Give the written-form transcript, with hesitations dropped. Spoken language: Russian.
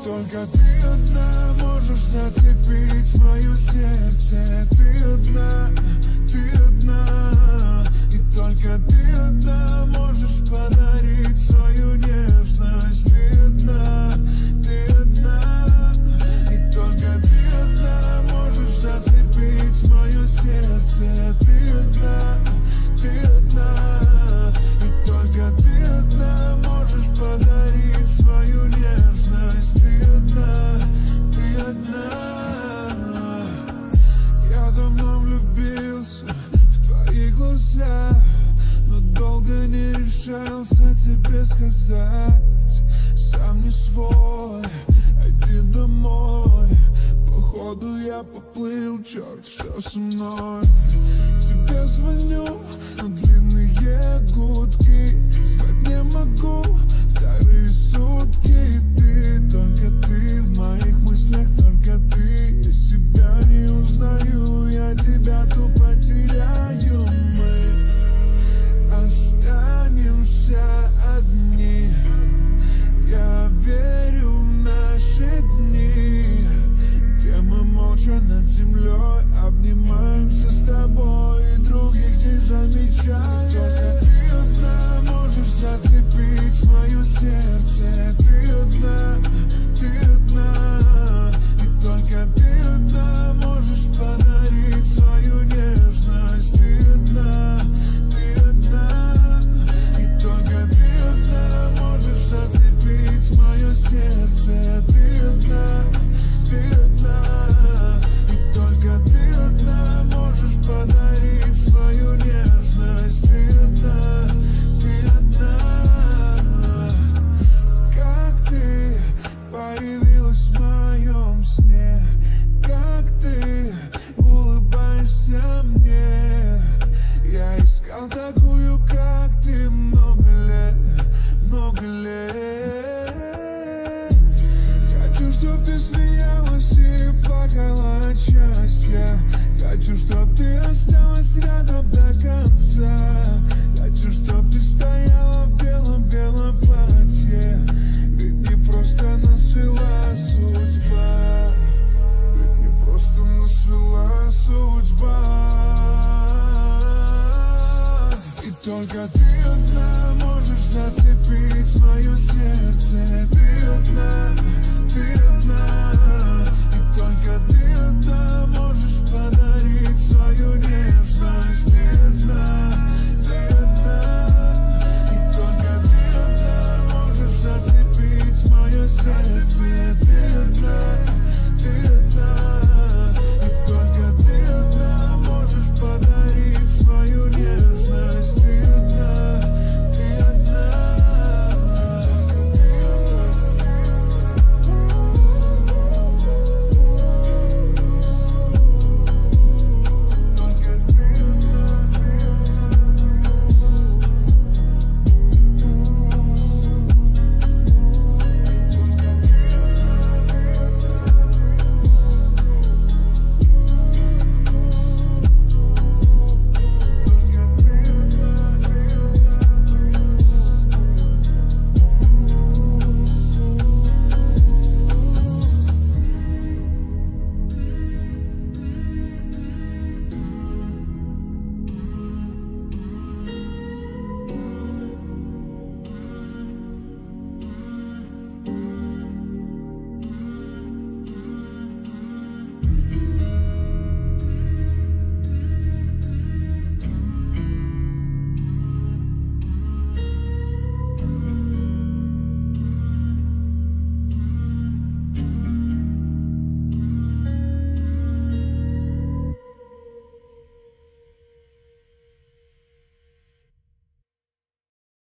только ты одна можешь зацепить мое сердце. Ты одна, ты одна. И только ты одна можешь подарить свою нежность. Ты одна, ты одна. И только ты одна можешь зацепить мое сердце. Ты одна, ты одна. И только ты одна можешь подарить свою нежность. Ты одна, ты одна. Я давно влюбился в твои глаза, но долго не решался тебе сказать. Сам не свой, иди домой. Походу я поплыл, черт, что со мной. Тебе звоню, но длинные гудки. Спать не могу вторые сутки. Ты, только ты в моих мыслях, только ты. Я себя не узнаю, я тебя тупо теряю. Мы останемся одни. Я верю в наши дни, где мы молча над землей обнимаемся с тобой и других не замечаем. Только ты одна можешь зацепить мое сердце. Ты одна, ты одна. И только ты одна можешь подарить свою нежность. Ты одна, ты одна. И только ты одна можешь зацепить мое сердце. Ты одна, ты одна. И только ты одна можешь подарить свою нежность. Ты одна, ты одна. Как ты появилась в моем сне, как ты улыбаешься мне. Я искал такую, как ты, много лет, много лет. Хочу, чтоб ты смеялась и плакала от счастья. Хочу, чтоб ты осталась рядом до конца. Хочу, чтоб ты стояла в белом-белом платье. Ведь не просто нас свела судьба. Ведь не просто нас свела судьба. И только ты одна можешь зацепить мое сердце. Ты одна, ты одна.